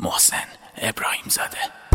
محسن ابراهیم زاده.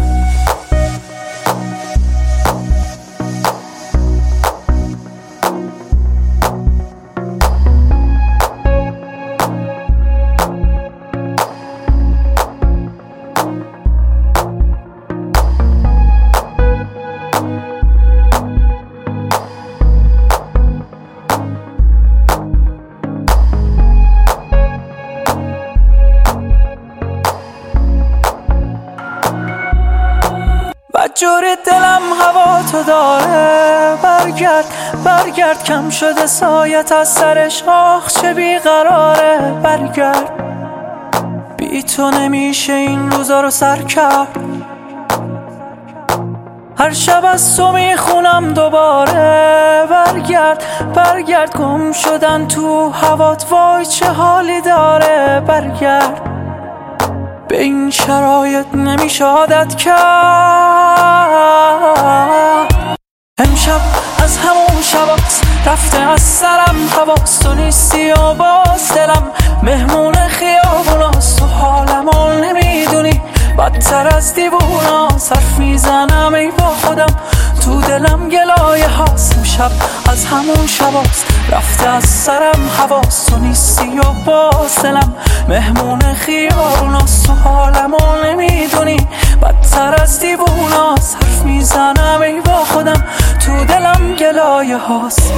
جوری دلم هوا تو داره، برگرد کم شده سایت از سرش، آخ چه بیقراره. برگرد، بی تو نمیشه این روزا رو سر کرد. هر شب از تو میخونم دوباره. برگرد گم شدن تو هوات، وای چه حالی داره. برگرد، به این شرایط نمیشه عادت کرد. امشب از همون شباست رفته از سرم حواس، تو نیستی و باز دلم مهمون خیابوناست. تو حالمو نمیدونی، بدتر از دیوونا حرف میزنم ای با خودم، تو دلم گلایه هاست. امشب از همون شباست رفته از سرم حواس، تو نیستی و باز دلم مهمون خیابوناست. تو حالمو نمیدونی، بدتر از دیوونا حرف میزنم ای با خودم، تو دلم گلایه هاست.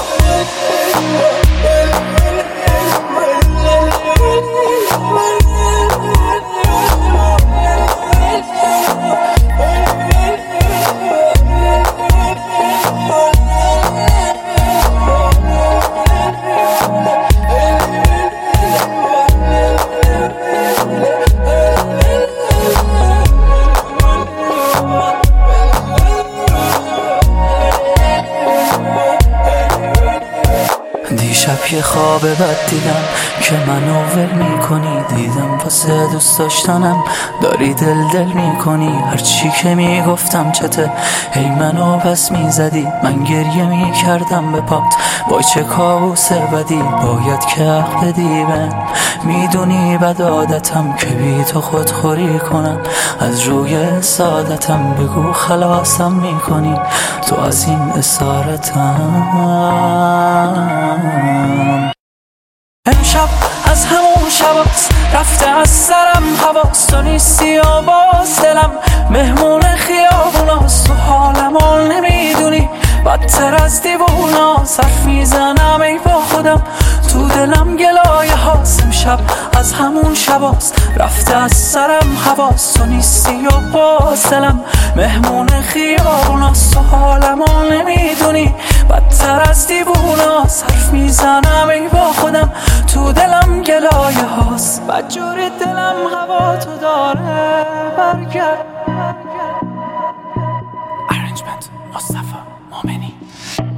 دیشب یه خواب بد دیدم که منو ول میکنی، دیدم واسه دوست داشتنم داری دل میکنی. هرچی که میگفتم چته، هی منو پس میزدی، من گریه میکردم به پات، وای چه کابوس بدی. باید که حق بدی من، میدونی بد عادتم که بی تو خودخوری کنم. از روی سعادتم بگو خلاصم میکنی تو از این اسارتم. امشب از همون شباست رفته از سرم حواس، تو نیستی و باز دلم مهمون خیابوناست. تو حالمو نمیدونی، بدتر از دیوونا حرف میزنم ای با خودم، تو دلم گلایه هاست. امشب از همون شباست رفته از سرم حواس، تو نیستی و باز دلم مهمون خیابوناست. تو حالمو نمیدونی، بدتر از دیوونا حرف میزنم ای با خودم، تو دلم گلایه هاست. بدجوری دلم هوا تو داره. برگرد. ارنجمنت مصطفی مومنی.